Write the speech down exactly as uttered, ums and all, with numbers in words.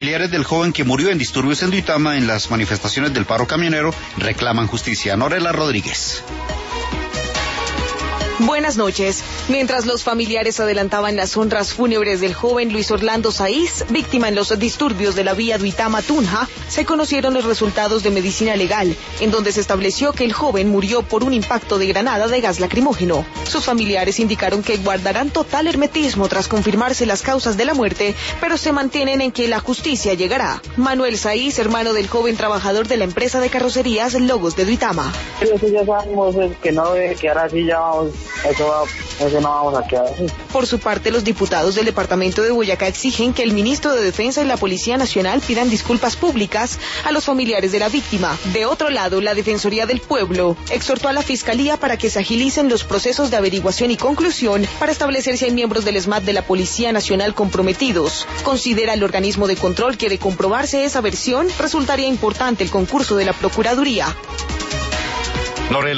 Familiares del joven que murió en disturbios en Duitama en las manifestaciones del paro camionero reclaman justicia. Norela Rodríguez. Buenas noches. Mientras los familiares adelantaban las honras fúnebres del joven Luis Orlando Saiz, víctima en los disturbios de la vía Duitama-Tunja, se conocieron los resultados de medicina legal, en donde se estableció que el joven murió por un impacto de granada de gas lacrimógeno. Sus familiares indicaron que guardarán total hermetismo tras confirmarse las causas de la muerte, pero se mantienen en que la justicia llegará. Manuel Saiz, hermano del joven trabajador de la empresa de carrocerías Logos de Duitama. Eso ya sabemos que no debe quedar así, ya vamos. Eso, va, eso no vamos a quedar así. Por su parte, los diputados del departamento de Boyacá exigen que el ministro de Defensa y la Policía Nacional pidan disculpas públicas a los familiares de la víctima. De otro lado, la Defensoría del Pueblo exhortó a la Fiscalía para que se agilicen los procesos de averiguación y conclusión para establecer si hay miembros del ESMAD de la Policía Nacional comprometidos. Considera el organismo de control que de comprobarse esa versión, resultaría importante el concurso de la Procuraduría. Norela.